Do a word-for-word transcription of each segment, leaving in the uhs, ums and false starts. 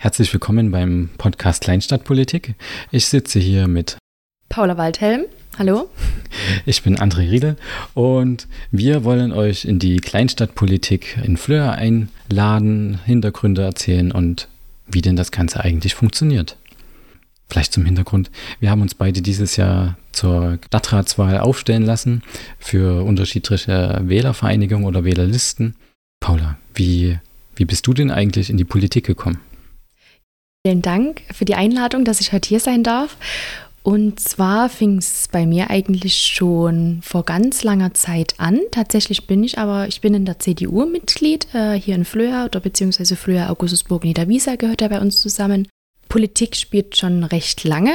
Herzlich willkommen beim Podcast Kleinstadtpolitik. Ich sitze hier mit Paula Waldhelm. Hallo. Ich bin André Riedel und wir wollen euch in die Kleinstadtpolitik in Flöa einladen, Hintergründe erzählen und wie denn das Ganze eigentlich funktioniert. Vielleicht zum Hintergrund. Wir haben uns beide dieses Jahr zur Stadtratswahl aufstellen lassen für unterschiedliche Wählervereinigungen oder Wählerlisten. Paula, wie, wie bist du denn eigentlich in die Politik gekommen? Vielen Dank für die Einladung, dass ich heute hier sein darf. Und zwar fing es bei mir eigentlich schon vor ganz langer Zeit an. Tatsächlich bin ich aber, ich bin in der C D U Mitglied, äh, hier in Flöa oder beziehungsweise Flöa Augustusburg Niederwiesa gehört ja bei uns zusammen. Politik spielt schon recht lange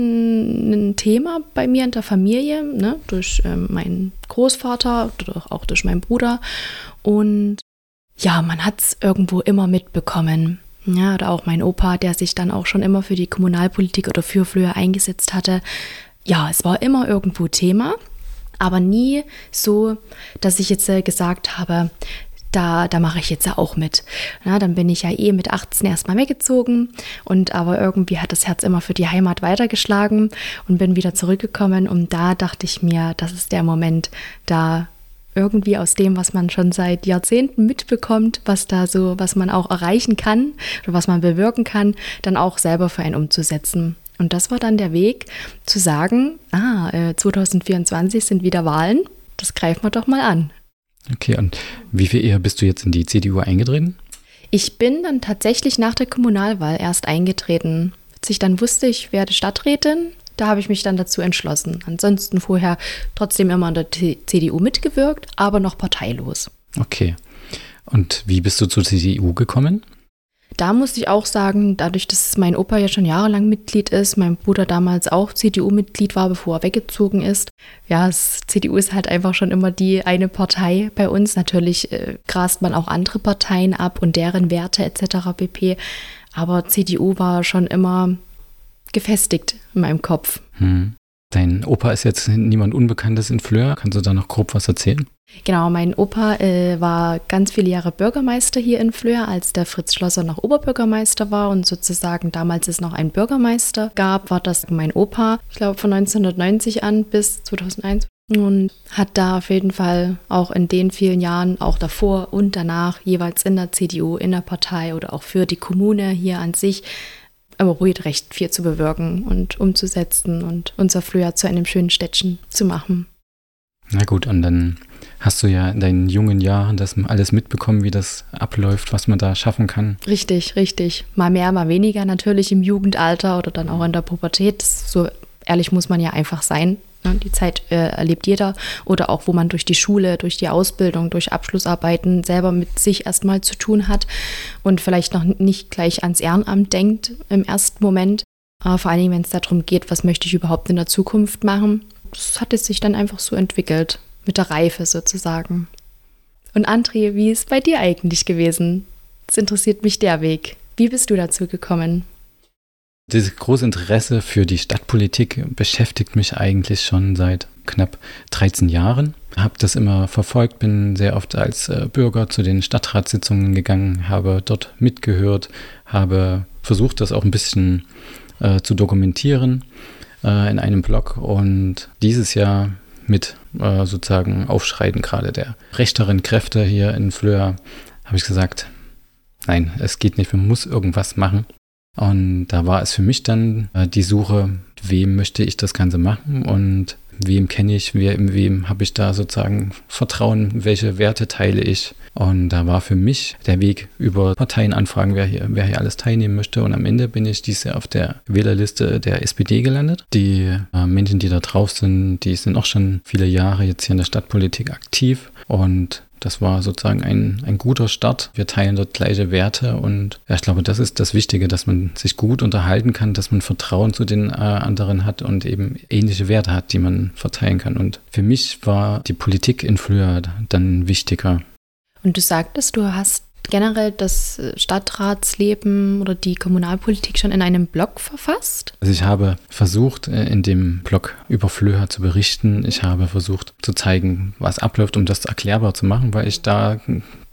ein, ein Thema bei mir in der Familie, ne? Durch ähm, meinen Großvater oder auch durch meinen Bruder. Und ja, man hat es irgendwo immer mitbekommen. Ja, oder auch mein Opa, der sich dann auch schon immer für die Kommunalpolitik oder für Flöa eingesetzt hatte. Ja, es war immer irgendwo Thema, aber nie so, dass ich jetzt äh, gesagt habe, da, da mache ich jetzt auch mit. Ja, dann bin ich ja eh mit achtzehn erstmal weggezogen und aber irgendwie hat das Herz immer für die Heimat weitergeschlagen und bin wieder zurückgekommen und da dachte ich mir, das ist der Moment, da irgendwie aus dem, was man schon seit Jahrzehnten mitbekommt, was da so, was man auch erreichen kann oder was man bewirken kann, dann auch selber für einen umzusetzen. Und das war dann der Weg, zu sagen, ah, äh, zwanzig vierundzwanzig sind wieder Wahlen, das greifen wir doch mal an. Okay, und wie viel eher bist du jetzt in die C D U eingetreten? Ich bin dann tatsächlich nach der Kommunalwahl erst eingetreten. Als ich dann wusste, ich werde Stadträtin, da habe ich mich dann dazu entschlossen. Ansonsten vorher trotzdem immer in der C D U mitgewirkt, aber noch parteilos. Okay. Und wie bist du zur C D U gekommen? Da musste ich auch sagen, dadurch, dass mein Opa ja schon jahrelang Mitglied ist, mein Bruder damals auch C D U-Mitglied war, bevor er weggezogen ist. Ja, das C D U ist halt einfach schon immer die eine Partei bei uns. Natürlich äh, grast man auch andere Parteien ab und deren Werte et cetera pp. Aber C D U war schon immer gefestigt in meinem Kopf. Hm. Dein Opa ist jetzt niemand Unbekanntes in Flöa. Kannst du da noch grob was erzählen? Genau, mein Opa äh, war ganz viele Jahre Bürgermeister hier in Flöa, als der Fritz Schlosser noch Oberbürgermeister war und sozusagen damals es noch einen Bürgermeister gab, war das mein Opa, ich glaube von neunzehnhundertneunzig an bis zweitausendeins und hat da auf jeden Fall auch in den vielen Jahren, auch davor und danach, jeweils in der C D U, in der Partei oder auch für die Kommune hier an sich, aber ruhig recht viel zu bewirken und umzusetzen und unser Flöa zu einem schönen Städtchen zu machen. Na gut, und dann hast du ja in deinen jungen Jahren das alles mitbekommen, wie das abläuft, was man da schaffen kann. Richtig, richtig. Mal mehr, mal weniger natürlich im Jugendalter oder dann auch in der Pubertät. So ehrlich muss man ja einfach sein. Die Zeit äh, erlebt jeder. Oder auch, wo man durch die Schule, durch die Ausbildung, durch Abschlussarbeiten selber mit sich erstmal zu tun hat und vielleicht noch nicht gleich ans Ehrenamt denkt im ersten Moment. Aber vor allen Dingen, wenn es darum geht, was möchte ich überhaupt in der Zukunft machen. Das hat es sich dann einfach so entwickelt, mit der Reife sozusagen. Und André, wie ist es bei dir eigentlich gewesen? Das interessiert mich der Weg. Wie bist du dazu gekommen? Dieses große Interesse für die Stadtpolitik beschäftigt mich eigentlich schon seit knapp dreizehn Jahren. Ich habe das immer verfolgt, bin sehr oft als äh, Bürger zu den Stadtratssitzungen gegangen, habe dort mitgehört, habe versucht, das auch ein bisschen äh, zu dokumentieren äh, in einem Blog. Und dieses Jahr mit äh, sozusagen Aufschreiten gerade der rechteren Kräfte hier in Flöa habe ich gesagt, nein, es geht nicht, man muss irgendwas machen. Und da war es für mich dann äh, die Suche, wem möchte ich das Ganze machen und wem kenne ich, wem, wem habe ich da sozusagen Vertrauen, welche Werte teile ich. Und da war für mich der Weg über Parteienanfragen, wer hier, wer hier alles teilnehmen möchte. Und am Ende bin ich diese auf der Wählerliste der S P D gelandet. Die äh, Menschen, die da drauf sind, die sind auch schon viele Jahre jetzt hier in der Stadtpolitik aktiv und das war sozusagen ein, ein guter Start. Wir teilen dort gleiche Werte und ja, ich glaube, das ist das Wichtige, dass man sich gut unterhalten kann, dass man Vertrauen zu den äh, anderen hat und eben ähnliche Werte hat, die man verteilen kann. Und für mich war die Politik in Flöa dann wichtiger. Und du sagtest, du hast generell das Stadtratsleben oder die Kommunalpolitik schon in einem Blog verfasst? Also ich habe versucht, in dem Blog über Flöa zu berichten. Ich habe versucht zu zeigen, was abläuft, um das erklärbar zu machen, weil ich da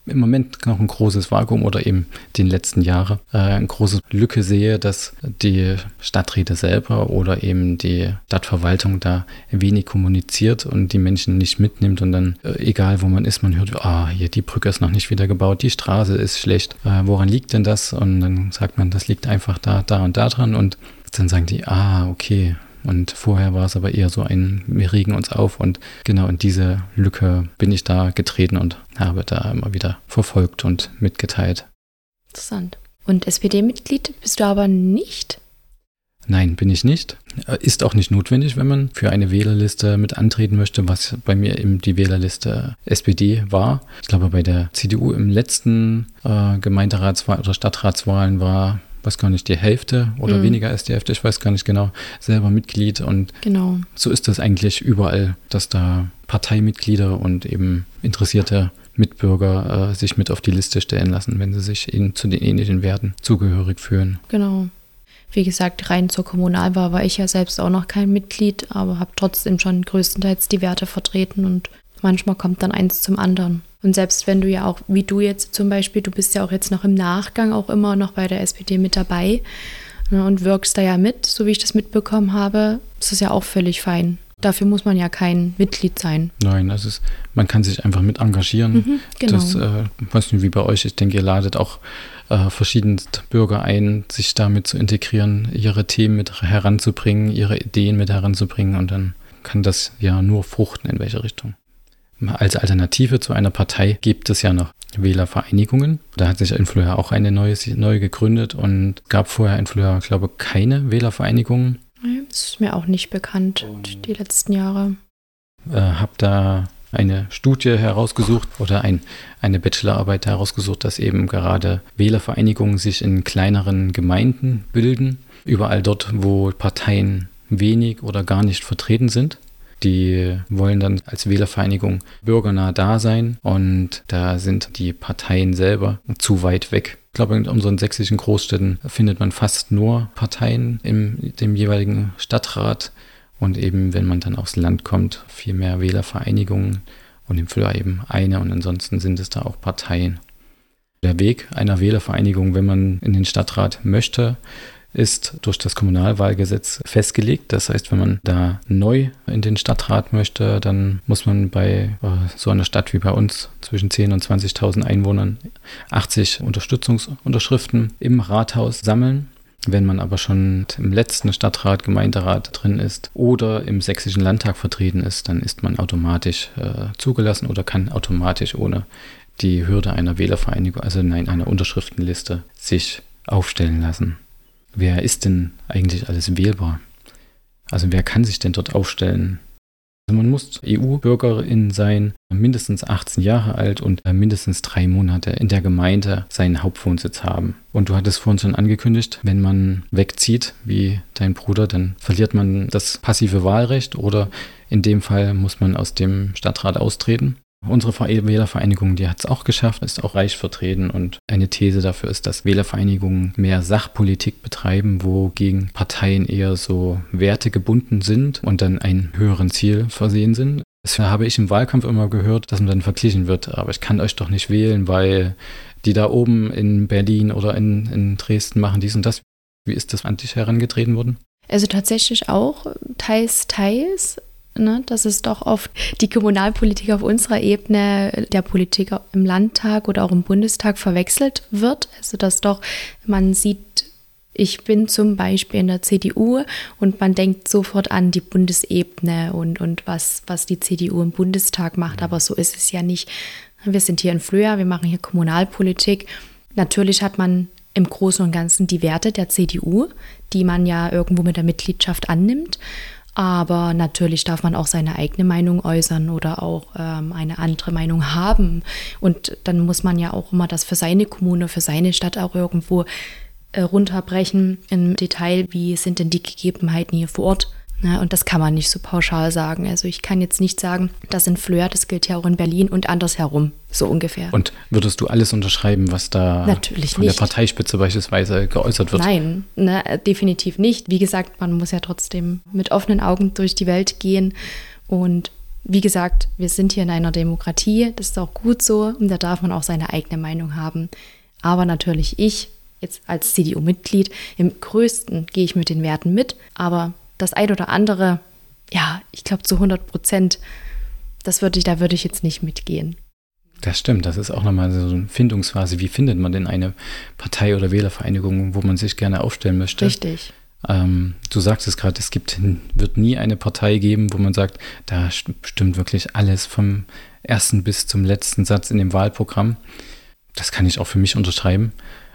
im Moment noch ein großes Vakuum oder eben den letzten Jahre äh, eine große Lücke sehe, dass die Stadträte selber oder eben die Stadtverwaltung da wenig kommuniziert und die Menschen nicht mitnimmt und dann, äh, egal wo man ist, man hört, ah, hier die Brücke ist noch nicht wieder gebaut, die Straße ist schlecht, äh, woran liegt denn das? Und dann sagt man, das liegt einfach da, da und da dran und dann sagen die, ah, okay. Und vorher war es aber eher so ein, wir regen uns auf und genau in diese Lücke bin ich da getreten und habe da immer wieder verfolgt und mitgeteilt. Interessant. Und S P D-Mitglied bist du aber nicht? Nein, bin ich nicht. Ist auch nicht notwendig, wenn man für eine Wählerliste mit antreten möchte, was bei mir eben die Wählerliste S P D war. Ich glaube, bei der C D U im letzten äh, Gemeinderatswahl oder Stadtratswahlen war, weiß gar nicht, die Hälfte oder mhm. weniger als die Hälfte, ich weiß gar nicht genau, selber Mitglied. Und genau. So ist das eigentlich überall, dass da Parteimitglieder und eben interessierte Mitbürger äh, sich mit auf die Liste stellen lassen, wenn sie sich eben zu den ähnlichen Werten zugehörig fühlen. Genau. Wie gesagt, rein zur Kommunalwahl war ich ja selbst auch noch kein Mitglied, aber habe trotzdem schon größtenteils die Werte vertreten und manchmal kommt dann eins zum anderen. Und selbst wenn du ja auch, wie du jetzt zum Beispiel, du bist ja auch jetzt noch im Nachgang auch immer noch bei der S P D mit dabei, ne, und wirkst da ja mit, so wie ich das mitbekommen habe, ist das ja auch völlig fein. Dafür muss man ja kein Mitglied sein. Nein, das ist, man kann sich einfach mit engagieren. Mhm, genau. Das, äh, weiß nicht, wie bei euch, ich denke, ihr ladet auch äh, verschiedenste Bürger ein, sich damit zu integrieren, ihre Themen mit heranzubringen, ihre Ideen mit heranzubringen und dann kann das ja nur fruchten, in welche Richtung. Als Alternative zu einer Partei gibt es ja noch Wählervereinigungen. Da hat sich in Flöa auch eine neue, neu gegründet und gab vorher in Flöa, glaube ich, keine Wählervereinigungen. Das ist mir auch nicht bekannt, die letzten Jahre. Äh, habe da eine Studie herausgesucht oder ein, eine Bachelorarbeit herausgesucht, dass eben gerade Wählervereinigungen sich in kleineren Gemeinden bilden. Überall dort, wo Parteien wenig oder gar nicht vertreten sind. Die wollen dann als Wählervereinigung bürgernah da sein und da sind die Parteien selber zu weit weg. Ich glaube, in unseren sächsischen Großstädten findet man fast nur Parteien im dem jeweiligen Stadtrat und eben, wenn man dann aufs Land kommt, viel mehr Wählervereinigungen und im Flöa eben eine und ansonsten sind es da auch Parteien. Der Weg einer Wählervereinigung, wenn man in den Stadtrat möchte, ist durch das Kommunalwahlgesetz festgelegt. Das heißt, wenn man da neu in den Stadtrat möchte, dann muss man bei äh, so einer Stadt wie bei uns zwischen zehntausend und zwanzigtausend Einwohnern achtzig Unterstützungsunterschriften im Rathaus sammeln. Wenn man aber schon im letzten Stadtrat, Gemeinderat drin ist oder im Sächsischen Landtag vertreten ist, dann ist man automatisch äh, zugelassen oder kann automatisch ohne die Hürde einer Wählervereinigung, also nein, einer Unterschriftenliste, sich aufstellen lassen. Wer ist denn eigentlich alles wählbar? Also wer kann sich denn dort aufstellen? Also man muss E U-Bürgerin sein, mindestens achtzehn Jahre alt und mindestens drei Monate in der Gemeinde seinen Hauptwohnsitz haben. Und du hattest vorhin schon angekündigt, wenn man wegzieht, wie dein Bruder, dann verliert man das passive Wahlrecht oder in dem Fall muss man aus dem Stadtrat austreten. Unsere Wählervereinigung, die hat es auch geschafft, ist auch reich vertreten und eine These dafür ist, dass Wählervereinigungen mehr Sachpolitik betreiben, wogegen Parteien eher so wertegebunden sind und dann ein höheren Ziel versehen sind. Das habe ich im Wahlkampf immer gehört, dass man dann verglichen wird, aber ich kann euch doch nicht wählen, weil die da oben in Berlin oder in, in Dresden machen dies und das. Wie ist das an dich herangetreten worden? Also tatsächlich auch teils, teils. Ne, dass es doch oft die Kommunalpolitik auf unserer Ebene der Politik im Landtag oder auch im Bundestag verwechselt wird. Also dass doch man sieht, ich bin zum Beispiel in der C D U und man denkt sofort an die Bundesebene und, und was, was die C D U im Bundestag macht. Aber so ist es ja nicht. Wir sind hier in Flöa, wir machen hier Kommunalpolitik. Natürlich hat man im Großen und Ganzen die Werte der C D U, die man ja irgendwo mit der Mitgliedschaft annimmt. Aber natürlich darf man auch seine eigene Meinung äußern oder auch ähm, eine andere Meinung haben. Und dann muss man ja auch immer das für seine Kommune, für seine Stadt auch irgendwo äh, runterbrechen im Detail. Wie sind denn die Gegebenheiten hier vor Ort? Ja, und das kann man nicht so pauschal sagen. Also ich kann jetzt nicht sagen, das in Flöa, das gilt ja auch in Berlin und andersherum, so ungefähr. Und würdest du alles unterschreiben, was da Natürlich von nicht. der Parteispitze beispielsweise geäußert wird? Nein, ne, definitiv nicht. Wie gesagt, man muss ja trotzdem mit offenen Augen durch die Welt gehen und wie gesagt, wir sind hier in einer Demokratie, das ist auch gut so und da darf man auch seine eigene Meinung haben. Aber natürlich ich, jetzt als C D U-Mitglied, im Größten gehe ich mit den Werten mit, aber das ein oder andere, ja, ich glaube zu hundert Prozent, das würde ich, da würde ich jetzt nicht mitgehen. Das stimmt, das ist auch nochmal so eine Findungsphase. Wie findet man denn eine Partei oder Wählervereinigung, wo man sich gerne aufstellen möchte? Richtig. Ähm, du sagst es gerade, es gibt, wird nie eine Partei geben, wo man sagt, da stimmt wirklich alles vom ersten bis zum letzten Satz in dem Wahlprogramm. Das kann ich auch für mich unterschreiben.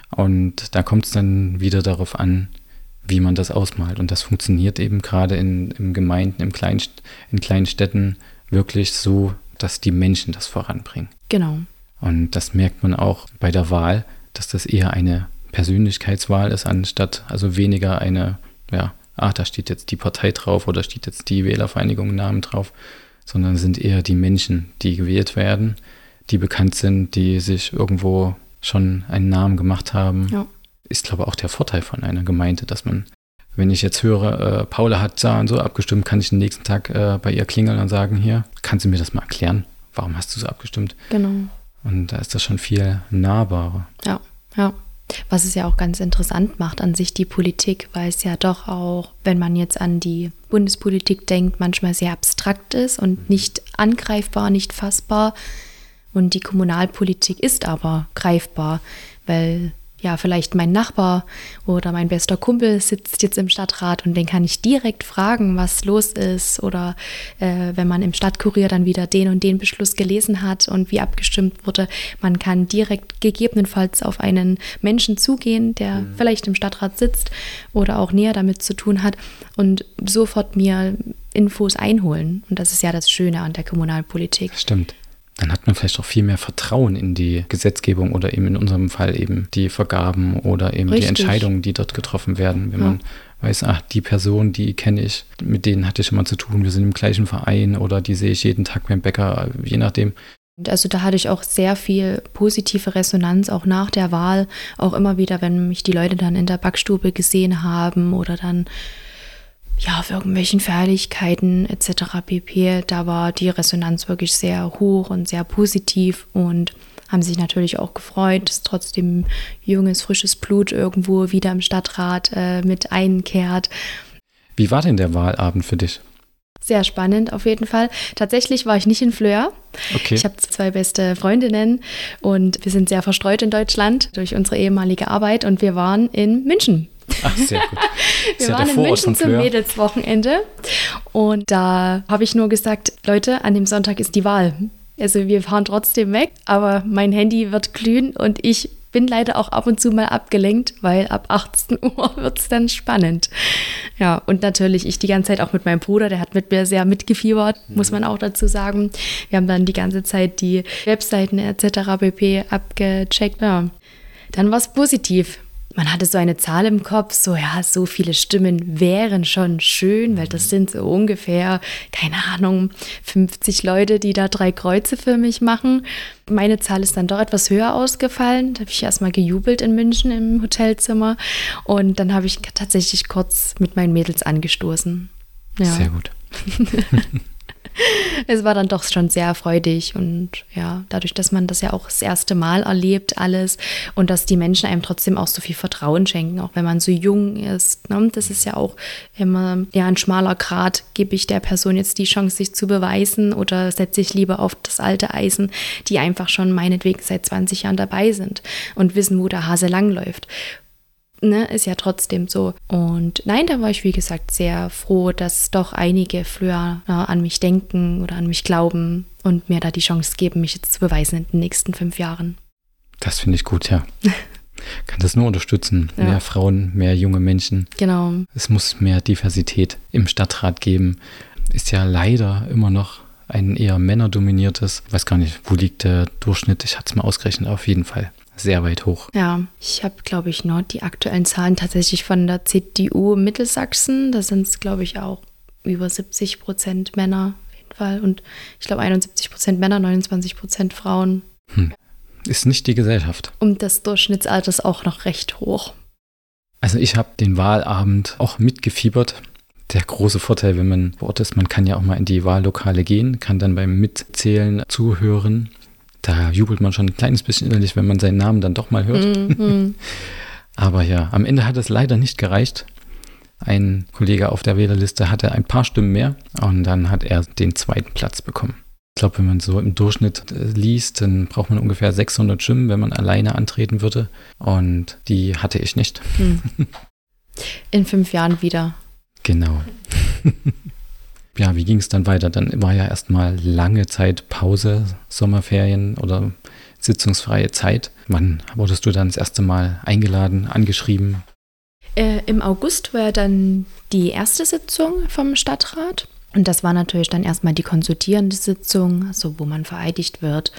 Und da kommt es dann wieder darauf an, wie man das ausmalt. Und das funktioniert eben gerade in, in Gemeinden, im kleinen, in kleinen Städten wirklich so, dass die Menschen das voranbringen. Genau. Und das merkt man auch bei der Wahl, dass das eher eine Persönlichkeitswahl ist, anstatt also weniger eine, ja, ah, da steht jetzt die Partei drauf oder steht jetzt die Wählervereinigung Namen drauf, sondern sind eher die Menschen, die gewählt werden, die bekannt sind, die sich irgendwo schon einen Namen gemacht haben. Ja. Ist, glaube ich, auch der Vorteil von einer Gemeinde, dass man, wenn ich jetzt höre, äh, Paula hat so und so abgestimmt, kann ich den nächsten Tag äh, bei ihr klingeln und sagen, hier, kannst du mir das mal erklären? Warum hast du so abgestimmt? Genau. Und da ist das schon viel nahbarer. Ja, ja. Was es ja auch ganz interessant macht an sich die Politik, weil es ja doch auch, wenn man jetzt an die Bundespolitik denkt, manchmal sehr abstrakt ist und nicht angreifbar, nicht fassbar. Und die Kommunalpolitik ist aber greifbar, weil ja vielleicht mein Nachbar oder mein bester Kumpel sitzt jetzt im Stadtrat und den kann ich direkt fragen, was los ist oder äh, wenn man im Stadtkurier dann wieder den und den Beschluss gelesen hat und wie abgestimmt wurde, man kann direkt gegebenenfalls auf einen Menschen zugehen, der mhm. vielleicht im Stadtrat sitzt oder auch näher damit zu tun hat und sofort mir Infos einholen. Und das ist ja das Schöne an der Kommunalpolitik. Das stimmt. Dann hat man vielleicht auch viel mehr Vertrauen in die Gesetzgebung oder eben in unserem Fall eben die Vergaben oder eben Richtig. Die Entscheidungen, die dort getroffen werden. Wenn Ja. man weiß, ach, die Person, die kenne ich, mit denen hatte ich schon mal zu tun, wir sind im gleichen Verein oder die sehe ich jeden Tag beim Bäcker, je nachdem. Also da hatte ich auch sehr viel positive Resonanz, auch nach der Wahl, auch immer wieder, wenn mich die Leute dann in der Backstube gesehen haben oder dann ja, auf irgendwelchen Fertigkeiten et cetera pp. Da war die Resonanz wirklich sehr hoch und sehr positiv und haben sich natürlich auch gefreut, dass trotzdem junges, frisches Blut irgendwo wieder im Stadtrat äh, mit einkehrt. Wie war denn der Wahlabend für dich? Sehr spannend auf jeden Fall. Tatsächlich war ich nicht in Flöhr. Okay. Ich habe zwei beste Freundinnen und wir sind sehr verstreut in Deutschland durch unsere ehemalige Arbeit und wir waren in München. Ach, sehr gut. Wir ja waren in München zum Mädelswochenende und da habe ich nur gesagt, Leute, an dem Sonntag ist die Wahl. Also wir fahren trotzdem weg, aber mein Handy wird glühen und ich bin leider auch ab und zu mal abgelenkt, weil ab achtzehn Uhr wird es dann spannend. Ja, und natürlich ich die ganze Zeit auch mit meinem Bruder, der hat mit mir sehr mitgefiebert, mhm. muss man auch dazu sagen. Wir haben dann die ganze Zeit die Webseiten et cetera pp. Abgecheckt. Ja. Dann war es positiv. Man hatte so eine Zahl im Kopf, so ja, so viele Stimmen wären schon schön, weil das sind so ungefähr, keine Ahnung, fünfzig Leute, die da drei Kreuze für mich machen. Meine Zahl ist dann doch etwas höher ausgefallen. Da habe ich erstmal gejubelt in München im Hotelzimmer und dann habe ich tatsächlich kurz mit meinen Mädels angestoßen. Ja. Sehr gut. Es war dann doch schon sehr freudig und ja, dadurch, dass man das ja auch das erste Mal erlebt, alles und dass die Menschen einem trotzdem auch so viel Vertrauen schenken, auch wenn man so jung ist. Ne? Das ist ja auch immer ja, ein schmaler Grat. Gebe ich der Person jetzt die Chance, sich zu beweisen oder setze ich lieber auf das alte Eisen, die einfach schon meinetwegen seit zwanzig Jahren dabei sind und wissen, wo der Hase langläuft. Ne, ist ja trotzdem so. Und nein, da war ich, wie gesagt, sehr froh, dass doch einige Flöhr ja, an mich denken oder an mich glauben und mir da die Chance geben, mich jetzt zu beweisen in den nächsten fünf Jahren. Das finde ich gut, ja. Kann das nur unterstützen. Ja. Mehr Frauen, mehr junge Menschen. Genau. Es muss mehr Diversität im Stadtrat geben. Ist ja leider immer noch ein eher männerdominiertes. Ich weiß gar nicht, wo liegt der Durchschnitt? Ich hatte es mal ausgerechnet, auf jeden Fall. Sehr weit hoch. Ja, ich habe, glaube ich, noch die aktuellen Zahlen tatsächlich von der C D U Mittelsachsen. Da sind es, glaube ich, auch über siebzig Prozent Männer auf jeden Fall. Und ich glaube einundsiebzig Prozent Männer, neunundzwanzig Prozent Frauen. Hm. Ist nicht die Gesellschaft. Und das Durchschnittsalter ist auch noch recht hoch. Also ich habe den Wahlabend auch mitgefiebert. der große Vorteil, wenn man vor Ort ist. Man kann ja auch mal in die Wahllokale gehen, kann dann beim Mitzählen zuhören. Da jubelt man schon ein kleines bisschen innerlich, wenn man seinen Namen dann doch mal hört. Mhm. Aber ja, am Ende hat es leider nicht gereicht. Ein Kollege auf der Wählerliste hatte ein paar Stimmen mehr und dann hat er den zweiten Platz bekommen. Ich glaube, wenn man so im Durchschnitt liest, dann braucht man ungefähr sechshundert Stimmen, wenn man alleine antreten würde. Und die hatte ich nicht. Hm. In fünf Jahren wieder. Genau. Ja, wie ging es dann weiter? Dann war ja erstmal lange Zeit Pause, Sommerferien oder sitzungsfreie Zeit. Wann wurdest du dann das erste Mal eingeladen, angeschrieben? Äh, Im August war dann die erste Sitzung vom Stadtrat. Und das war natürlich dann erstmal die konsultierende Sitzung, so wo man vereidigt wird.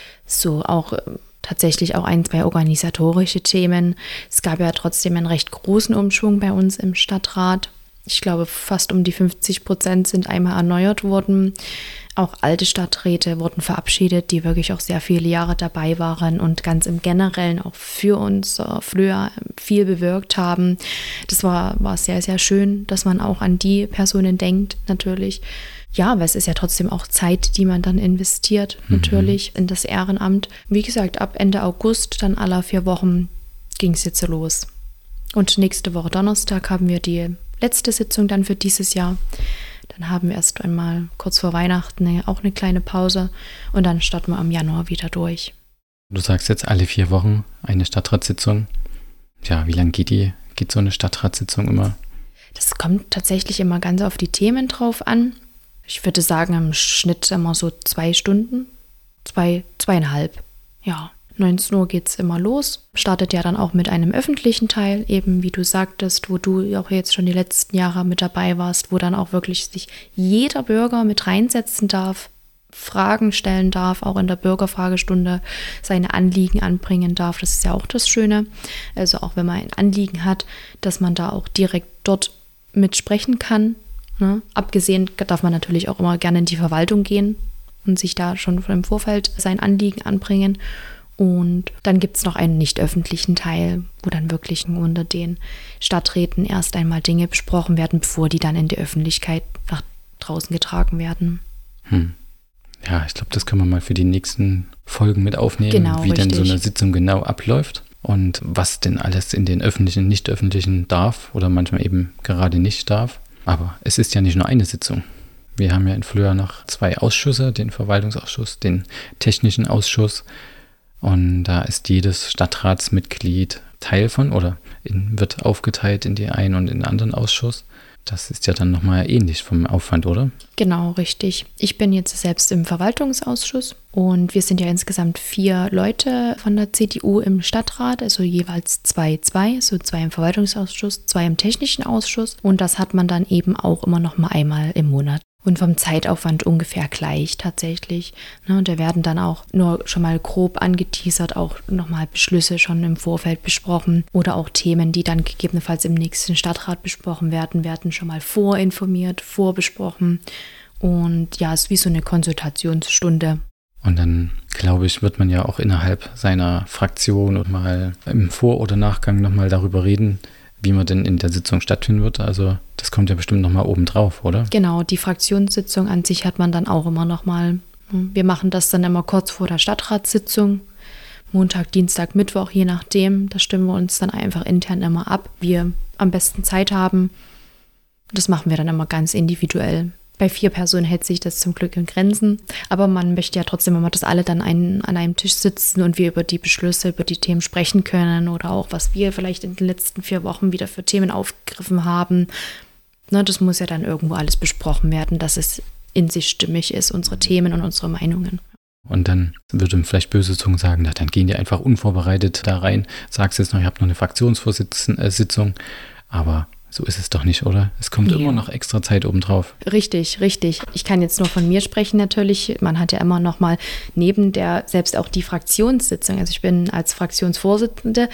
So auch äh, tatsächlich auch ein, zwei organisatorische Themen. Es gab ja trotzdem einen recht großen Umschwung bei uns im Stadtrat. Ich glaube, fast um die fünfzig Prozent sind einmal erneuert worden. Auch alte Stadträte wurden verabschiedet, die wirklich auch sehr viele Jahre dabei waren und ganz im Generellen auch für uns äh, früher viel bewirkt haben. Das war, war sehr, sehr schön, dass man auch an die Personen denkt, natürlich. Ja, aber es ist ja trotzdem auch Zeit, die man dann investiert, mhm. natürlich, in das Ehrenamt. Wie gesagt, ab Ende August, dann alle vier Wochen, ging es jetzt so los. Und nächste Woche Donnerstag haben wir die letzte Sitzung dann für dieses Jahr. Dann haben wir erst einmal kurz vor Weihnachten auch eine kleine Pause und dann starten wir im Januar wieder durch. Du sagst jetzt alle vier Wochen eine Stadtratssitzung. Ja, wie lange geht die, geht so eine Stadtratssitzung immer? Das kommt tatsächlich immer ganz auf die Themen drauf an. Ich würde sagen, im Schnitt immer so zwei Stunden, zwei, zweieinhalb, ja. neunzehn Uhr geht es immer los, startet ja dann auch mit einem öffentlichen Teil, eben wie du sagtest, wo du auch jetzt schon die letzten Jahre mit dabei warst, wo dann auch wirklich sich jeder Bürger mit reinsetzen darf, Fragen stellen darf, auch in der Bürgerfragestunde seine Anliegen anbringen darf. Das ist ja auch das Schöne. Also auch wenn man ein Anliegen hat, dass man da auch direkt dort mitsprechen kann. Ne? Abgesehen darf man natürlich auch immer gerne in die Verwaltung gehen und sich da schon im Vorfeld sein Anliegen anbringen. Und dann gibt es noch einen nicht öffentlichen Teil, wo dann wirklich unter den Stadträten erst einmal Dinge besprochen werden, bevor die dann in die Öffentlichkeit nach draußen getragen werden. Hm. Ja, ich glaube, das können wir mal für die nächsten Folgen mit aufnehmen, genau, wie richtig. denn so eine Sitzung genau abläuft und was denn alles in den öffentlichen, nicht öffentlichen darf oder manchmal eben gerade nicht darf. Aber es ist ja nicht nur eine Sitzung. Wir haben ja in Flöa noch zwei Ausschüsse, den Verwaltungsausschuss, den technischen Ausschuss. Und da ist jedes Stadtratsmitglied Teil von oder in, wird aufgeteilt in die einen und in den anderen Ausschuss. Das ist ja dann nochmal ähnlich vom Aufwand, oder? Genau, richtig. Ich bin jetzt selbst im Verwaltungsausschuss und wir sind ja insgesamt vier Leute von der C D U im Stadtrat, also jeweils zwei, zwei, so zwei im Verwaltungsausschuss, zwei im technischen Ausschuss und das hat man dann eben auch immer noch mal einmal im Monat. Und vom Zeitaufwand ungefähr gleich tatsächlich. Ne, und da werden dann auch nur schon mal grob angeteasert, auch nochmal Beschlüsse schon im Vorfeld besprochen oder auch Themen, die dann gegebenenfalls im nächsten Stadtrat besprochen werden, werden schon mal vorinformiert, vorbesprochen. Und ja, es ist wie so eine Konsultationsstunde. Und dann, glaube ich, wird man ja auch innerhalb seiner Fraktion und mal im Vor- oder Nachgang nochmal darüber reden, wie man denn in der Sitzung stattfinden wird. Also das kommt ja bestimmt nochmal oben drauf, oder? Genau, die Fraktionssitzung an sich hat man dann auch immer nochmal. Wir machen das dann immer kurz vor der Stadtratssitzung. Montag, Dienstag, Mittwoch, je nachdem. Da stimmen wir uns dann einfach intern immer ab, wie wir am besten Zeit haben. Das machen wir dann immer ganz individuell. Bei vier Personen hält sich das zum Glück in Grenzen. Aber man möchte ja trotzdem immer, dass alle dann einen, an einem Tisch sitzen und wir über die Beschlüsse, über die Themen sprechen können oder auch, was wir vielleicht in den letzten vier Wochen wieder für Themen aufgegriffen haben. Ne, das muss ja dann irgendwo alles besprochen werden, dass es in sich stimmig ist, unsere Themen und unsere Meinungen. Und dann würde vielleicht böse Zungen sagen, na, dann gehen die einfach unvorbereitet da rein, sagst jetzt noch, ihr habt noch eine Fraktionsvorsitzung, aber so ist es doch nicht, oder? Es kommt ja immer noch extra Zeit obendrauf. Richtig, richtig. Ich kann jetzt nur von mir sprechen natürlich. Man hat ja immer noch mal neben der, selbst auch die Fraktionssitzung, also ich bin als Fraktionsvorsitzende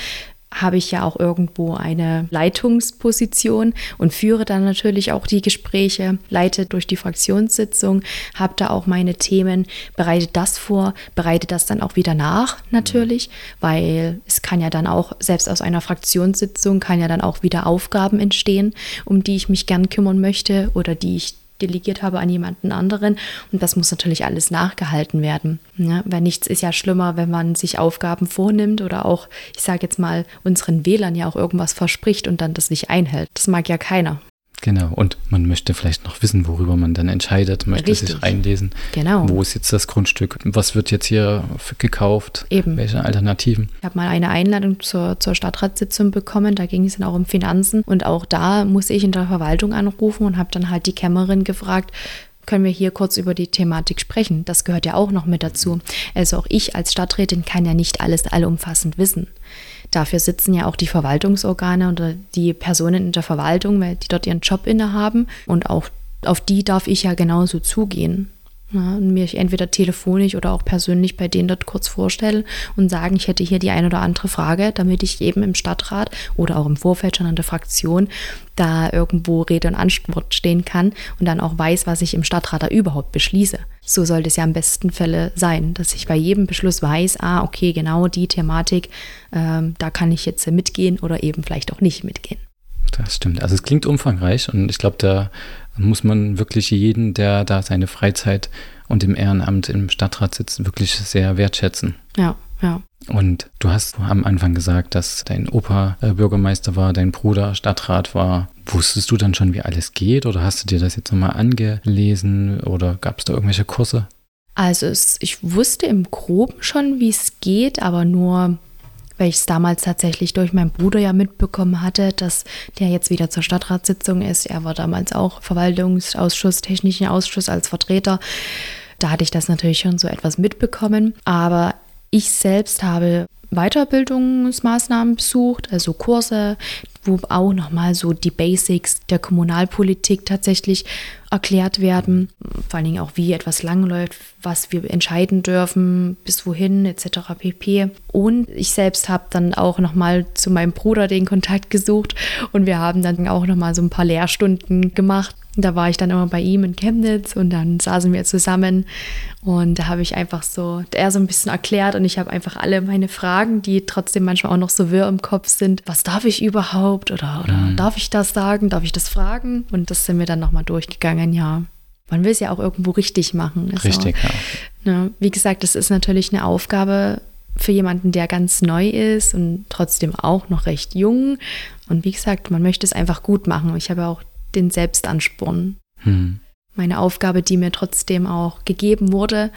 habe ich ja auch irgendwo eine Leitungsposition und führe dann natürlich auch die Gespräche, leite durch die Fraktionssitzung, habe da auch meine Themen, bereite das vor, bereite das dann auch wieder nach natürlich, weil es kann ja dann auch, selbst aus einer Fraktionssitzung kann ja dann auch wieder Aufgaben entstehen, um die ich mich gern kümmern möchte oder die ich delegiert habe an jemanden anderen und das muss natürlich alles nachgehalten werden. Ja, weil nichts ist ja schlimmer, wenn man sich Aufgaben vornimmt oder auch, ich sage jetzt mal, unseren Wählern ja auch irgendwas verspricht und dann das nicht einhält. Das mag ja keiner. Genau, und man möchte vielleicht noch wissen, worüber man dann entscheidet, möchte Richtig. sich einlesen. Genau. Wo ist jetzt das Grundstück? Was wird jetzt hier gekauft? Eben. Welche Alternativen? Ich habe mal eine Einladung zur, zur Stadtratssitzung bekommen, da ging es dann auch um Finanzen und auch da muss ich in der Verwaltung anrufen und habe dann halt die Kämmerin gefragt, können wir hier kurz über die Thematik sprechen? Das gehört ja auch noch mit dazu. Also auch ich als Stadträtin kann ja nicht alles allumfassend wissen. Dafür sitzen ja auch die Verwaltungsorgane oder die Personen in der Verwaltung, weil die dort ihren Job innehaben und auch auf die darf ich ja genauso zugehen. Ja, und mich entweder telefonisch oder auch persönlich bei denen dort kurz vorstellen und sagen, ich hätte hier die ein oder andere Frage, damit ich eben im Stadtrat oder auch im Vorfeld schon an der Fraktion da irgendwo Rede und Antwort stehen kann und dann auch weiß, was ich im Stadtrat da überhaupt beschließe. So sollte es ja im besten Fälle sein, dass ich bei jedem Beschluss weiß, ah, okay, genau die Thematik, ähm, da kann ich jetzt mitgehen oder eben vielleicht auch nicht mitgehen. Das stimmt. Also es klingt umfangreich und ich glaube, da muss man wirklich jeden, der da seine Freizeit und im Ehrenamt im Stadtrat sitzt, wirklich sehr wertschätzen. Ja, ja. Und du hast am Anfang gesagt, dass dein Opa äh, Bürgermeister war, dein Bruder Stadtrat war. Wusstest du dann schon, wie alles geht oder hast du dir das jetzt nochmal angelesen oder gab es da irgendwelche Kurse? Also es, ich wusste im Groben schon, wie es geht, aber nur, weil ich es damals tatsächlich durch meinen Bruder ja mitbekommen hatte, dass der jetzt wieder zur Stadtratssitzung ist. Er war damals auch Verwaltungsausschuss, Technischen Ausschuss als Vertreter. Da hatte ich das natürlich schon so etwas mitbekommen. Aber ich selbst habe Weiterbildungsmaßnahmen besucht, also Kurse, wo auch nochmal so die Basics der Kommunalpolitik tatsächlich erklärt werden. Vor allen Dingen auch, wie etwas langläuft, was wir entscheiden dürfen, bis wohin, et cetera pp. Und ich selbst habe dann auch nochmal zu meinem Bruder den Kontakt gesucht und wir haben dann auch nochmal so ein paar Lehrstunden gemacht. Da war ich dann immer bei ihm in Chemnitz und dann saßen wir zusammen und da habe ich einfach so, er so ein bisschen erklärt und ich habe einfach alle meine Fragen, die trotzdem manchmal auch noch so wirr im Kopf sind. Was darf ich überhaupt oder, oder mhm. darf ich das sagen, darf ich das fragen? Und das sind wir dann nochmal durchgegangen, ja. Man will es ja auch irgendwo richtig machen. Also, richtig, ja. Ne, wie gesagt, das ist natürlich eine Aufgabe für jemanden, der ganz neu ist und trotzdem auch noch recht jung. Und wie gesagt, man möchte es einfach gut machen. Ich habe auch den Selbstansporn. Hm. Meine Aufgabe, die mir trotzdem auch gegeben wurde,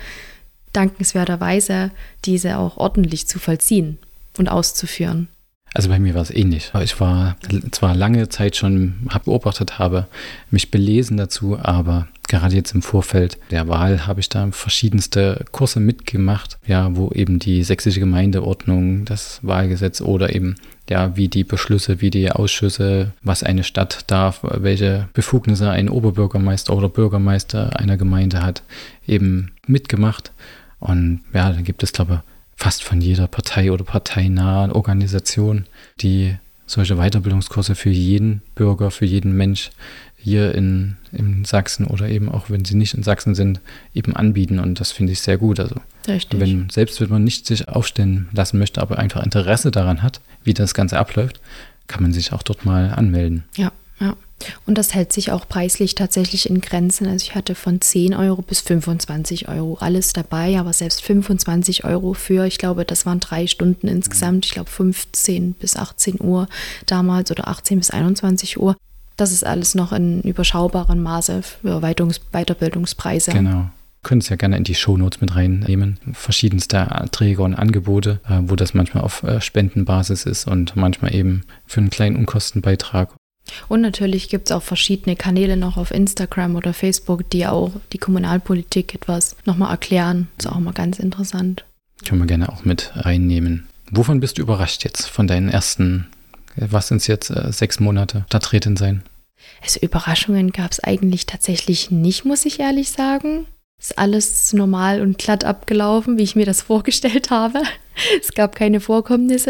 dankenswerterweise, diese auch ordentlich zu vollziehen und auszuführen. Also bei mir war es ähnlich. Ich war zwar lange Zeit schon hab beobachtet, habe mich belesen dazu, aber gerade jetzt im Vorfeld der Wahl habe ich da verschiedenste Kurse mitgemacht, ja, wo eben die sächsische Gemeindeordnung, das Wahlgesetz oder eben ja, wie die Beschlüsse, wie die Ausschüsse, was eine Stadt darf, welche Befugnisse ein Oberbürgermeister oder Bürgermeister einer Gemeinde hat, eben mitgemacht. Und ja, da gibt es, glaube ich, fast von jeder Partei oder parteinahen Organisation, die solche Weiterbildungskurse für jeden Bürger, für jeden Mensch hier in, in Sachsen oder eben auch, wenn sie nicht in Sachsen sind, eben anbieten. Und das finde ich sehr gut. Also Richtig. Wenn, selbst wenn man nicht sich aufstellen lassen möchte, aber einfach Interesse daran hat, wie das Ganze abläuft, kann man sich auch dort mal anmelden. Ja, ja. Und das hält sich auch preislich tatsächlich in Grenzen. Also ich hatte von zehn Euro bis fünfundzwanzig Euro alles dabei, aber selbst fünfundzwanzig Euro für, ich glaube, das waren drei Stunden insgesamt, ich glaube fünfzehn bis achtzehn Uhr damals oder achtzehn bis einundzwanzig Uhr. Das ist alles noch in überschaubarem Maße für Weitungs- Weiterbildungspreise. Genau. Können es ja gerne in die Shownotes mit reinnehmen. Verschiedenste Träger und Angebote, wo das manchmal auf Spendenbasis ist und manchmal eben für einen kleinen Unkostenbeitrag. Und natürlich gibt es auch verschiedene Kanäle noch auf Instagram oder Facebook, die auch die Kommunalpolitik etwas nochmal erklären. Das ist auch mal ganz interessant. Können wir gerne auch mit reinnehmen. Wovon bist du überrascht jetzt von deinen ersten, was sind es jetzt, äh, sechs Monate Stadträtin sein? Also Überraschungen gab es eigentlich tatsächlich nicht, muss ich ehrlich sagen. Ist alles normal und glatt abgelaufen, wie ich mir das vorgestellt habe. Es gab keine Vorkommnisse.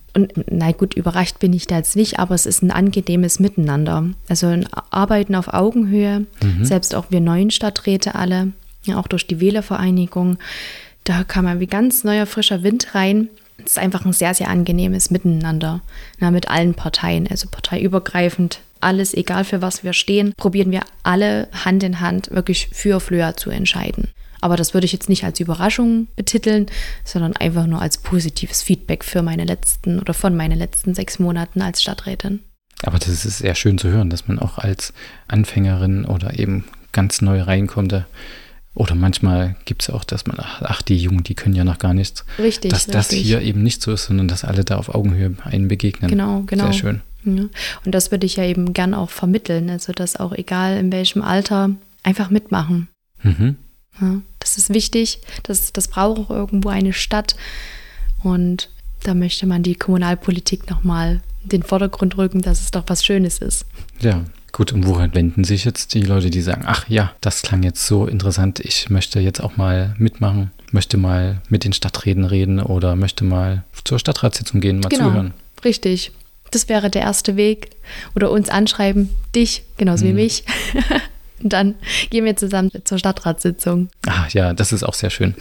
Und na gut, überrascht bin ich da jetzt nicht, aber es ist ein angenehmes Miteinander. Also ein Arbeiten auf Augenhöhe, mhm. selbst auch wir neuen Stadträte alle, ja, auch durch die Wählervereinigung, da kam man wie ganz neuer, frischer Wind rein. Es ist einfach ein sehr, sehr angenehmes Miteinander, na, mit allen Parteien, also parteiübergreifend. Alles, egal für was wir stehen, probieren wir alle Hand in Hand wirklich für Flöa zu entscheiden. Aber das würde ich jetzt nicht als Überraschung betiteln, sondern einfach nur als positives Feedback für meine letzten oder von meinen letzten sechs Monaten als Stadträtin. Aber das ist sehr schön zu hören, dass man auch als Anfängerin oder eben ganz neu reinkommt. Oder manchmal gibt es auch, dass man, ach, ach, die Jungen, die können ja noch gar nichts. Richtig, Dass das richtig. hier eben nicht so ist, sondern dass alle da auf Augenhöhe einen begegnen. Genau, genau. Sehr schön. Ja. Und das würde ich ja eben gern auch vermitteln. Also, dass auch egal in welchem Alter, einfach mitmachen. Mhm. Ja, das ist wichtig, das, das braucht auch irgendwo eine Stadt und da möchte man die Kommunalpolitik nochmal in den Vordergrund rücken, dass es doch was Schönes ist. Ja, gut, und woran wenden sich jetzt die Leute, die sagen, ach ja, das klang jetzt so interessant, ich möchte jetzt auch mal mitmachen, möchte mal mit den Stadträten reden oder möchte mal zur Stadtratssitzung gehen, mal genau, zuhören. Richtig, das wäre der erste Weg oder uns anschreiben, dich genauso hm. wie mich. Und dann gehen wir zusammen zur Stadtratssitzung. Ah ja, das ist auch sehr schön.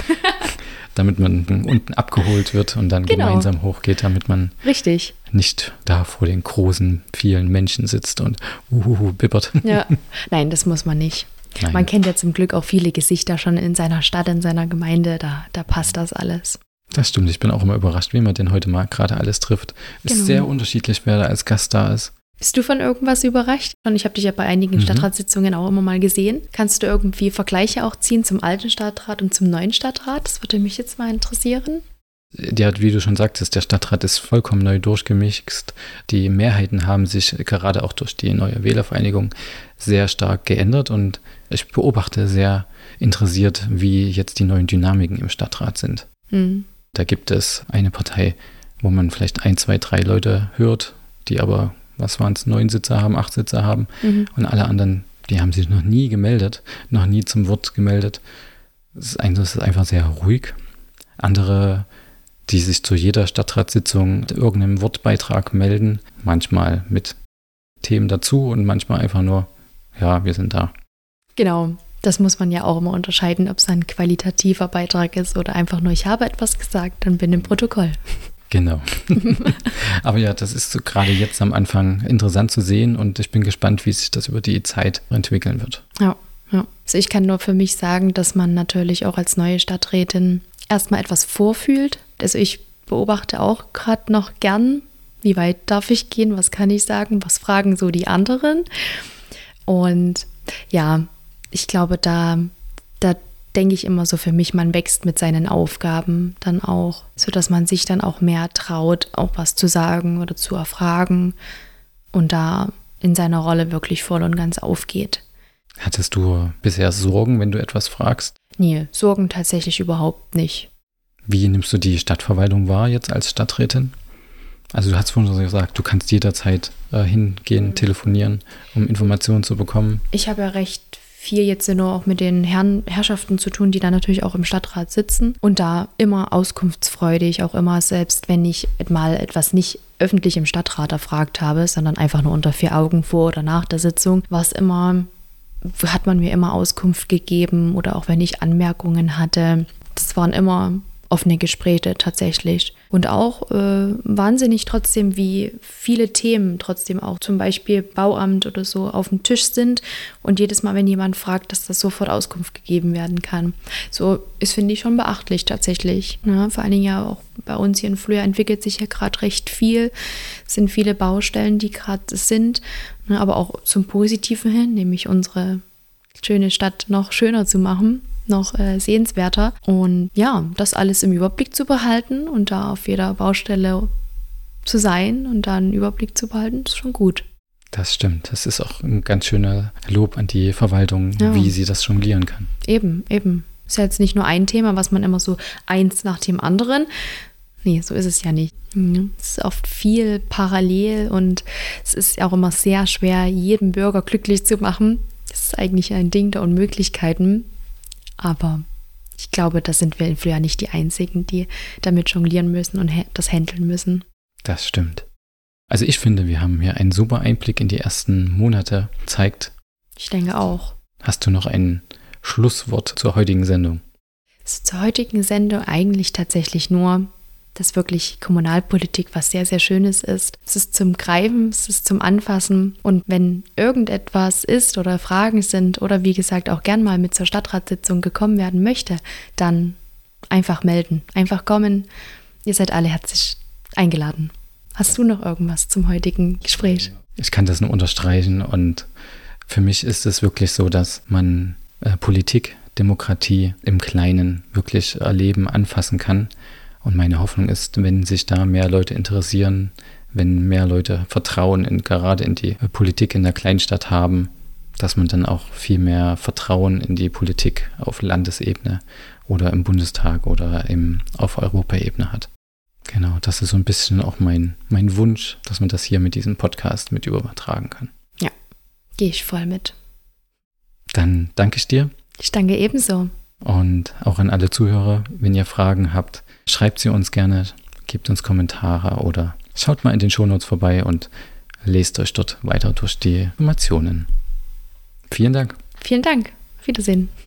Damit man unten abgeholt wird und dann genau. gemeinsam hochgeht, damit man Richtig. nicht da vor den großen, vielen Menschen sitzt und uhuhu, bibbert. Ja, nein, das muss man nicht. Nein. Man kennt ja zum Glück auch viele Gesichter schon in seiner Stadt, in seiner Gemeinde, da, da passt das alles. Das stimmt, ich bin auch immer überrascht, wie man denn heute mal gerade alles trifft. Ist genau. sehr unterschiedlich, wer da als Gast da ist. Bist du von irgendwas überrascht? Und ich habe dich ja bei einigen mhm. Stadtratssitzungen auch immer mal gesehen. Kannst du irgendwie Vergleiche auch ziehen zum alten Stadtrat und zum neuen Stadtrat? Das würde mich jetzt mal interessieren. Ja, wie du schon sagtest, der Stadtrat ist vollkommen neu durchgemixt. Die Mehrheiten haben sich gerade auch durch die neue Wählervereinigung sehr stark geändert und ich beobachte sehr interessiert, wie jetzt die neuen Dynamiken im Stadtrat sind. Mhm. Da gibt es eine Partei, wo man vielleicht ein, zwei, drei Leute hört, die aber was waren es, neun Sitze haben, acht Sitze haben mhm. und alle anderen, die haben sich noch nie gemeldet, noch nie zum Wort gemeldet. Es ist, das ist einfach sehr ruhig. Andere, die sich zu jeder Stadtratssitzung mit irgendeinem Wortbeitrag melden, manchmal mit Themen dazu und manchmal einfach nur, ja, wir sind da. Genau, das muss man ja auch immer unterscheiden, ob es ein qualitativer Beitrag ist oder einfach nur, ich habe etwas gesagt, dann bin im Protokoll. Genau. Aber ja, das ist so gerade jetzt am Anfang interessant zu sehen und ich bin gespannt, wie sich das über die Zeit entwickeln wird. Ja, ja. Also ich kann nur für mich sagen, dass man natürlich auch als neue Stadträtin erstmal etwas vorfühlt. Also ich beobachte auch gerade noch gern, wie weit darf ich gehen, was kann ich sagen, was fragen so die anderen. Und ja, ich glaube, da, da denke ich immer so für mich, man wächst mit seinen Aufgaben dann auch, sodass man sich dann auch mehr traut, auch was zu sagen oder zu erfragen und da in seiner Rolle wirklich voll und ganz aufgeht. Hattest du bisher Sorgen, wenn du etwas fragst? Nee, Sorgen tatsächlich überhaupt nicht. Wie nimmst du die Stadtverwaltung wahr jetzt als Stadträtin? Also du hast vorhin schon gesagt, du kannst jederzeit äh, hingehen, mhm. telefonieren, um Informationen zu bekommen. Ich habe ja recht viel jetzt nur auch mit den Herren, Herrschaften zu tun, die dann natürlich auch im Stadtrat sitzen und da immer auskunftsfreudig, auch immer, selbst wenn ich mal etwas nicht öffentlich im Stadtrat erfragt habe, sondern einfach nur unter vier Augen vor oder nach der Sitzung, war es immer, hat man mir immer Auskunft gegeben oder auch wenn ich Anmerkungen hatte, das waren immer offene Gespräche tatsächlich. Und auch äh, wahnsinnig trotzdem, wie viele Themen trotzdem auch zum Beispiel Bauamt oder so auf dem Tisch sind und jedes Mal, wenn jemand fragt, dass das sofort Auskunft gegeben werden kann. So ist, finde ich, schon beachtlich tatsächlich. Ja, vor allen Dingen ja auch bei uns hier in Flöa entwickelt sich ja gerade recht viel. Es sind viele Baustellen, die gerade sind, ne, aber auch zum Positiven hin, nämlich unsere schöne Stadt noch schöner zu machen, noch äh, sehenswerter und ja, das alles im Überblick zu behalten und da auf jeder Baustelle zu sein und da einen Überblick zu behalten, ist schon gut. Das stimmt, das ist auch ein ganz schöner Lob an die Verwaltung, ja. Wie sie das jonglieren kann. Eben, eben. Ist ja jetzt nicht nur ein Thema, was man immer so eins nach dem anderen, nee, so ist es ja nicht. Es ist oft viel parallel und es ist auch immer sehr schwer, jeden Bürger glücklich zu machen. Das ist eigentlich ein Ding der Unmöglichkeiten. Aber ich glaube, da sind wir in Flöa nicht die Einzigen, die damit jonglieren müssen und das handeln müssen. Das stimmt. Also ich finde, wir haben hier einen super Einblick in die ersten Monate gezeigt. Ich denke auch. Hast du noch ein Schlusswort zur heutigen Sendung? Also zur heutigen Sendung eigentlich tatsächlich nur, dass wirklich Kommunalpolitik was sehr, sehr Schönes ist. Es ist zum Greifen, es ist zum Anfassen. Und wenn irgendetwas ist oder Fragen sind oder wie gesagt auch gern mal mit zur Stadtratssitzung gekommen werden möchte, dann einfach melden, einfach kommen. Ihr seid alle herzlich eingeladen. Hast du noch irgendwas zum heutigen Gespräch? Ich kann das nur unterstreichen und für mich ist es wirklich so, dass man äh, Politik, Demokratie im Kleinen wirklich erleben, anfassen kann. Und meine Hoffnung ist, wenn sich da mehr Leute interessieren, wenn mehr Leute Vertrauen in, gerade in die Politik in der Kleinstadt haben, dass man dann auch viel mehr Vertrauen in die Politik auf Landesebene oder im Bundestag oder im, auf Europaebene hat. Genau, das ist so ein bisschen auch mein, mein Wunsch, dass man das hier mit diesem Podcast mit übertragen kann. Ja, gehe ich voll mit. Dann danke ich dir. Ich danke ebenso. Und auch an alle Zuhörer, wenn ihr Fragen habt, schreibt sie uns gerne, gebt uns Kommentare oder schaut mal in den Shownotes vorbei und lest euch dort weiter durch die Informationen. Vielen Dank. Vielen Dank. Auf Wiedersehen.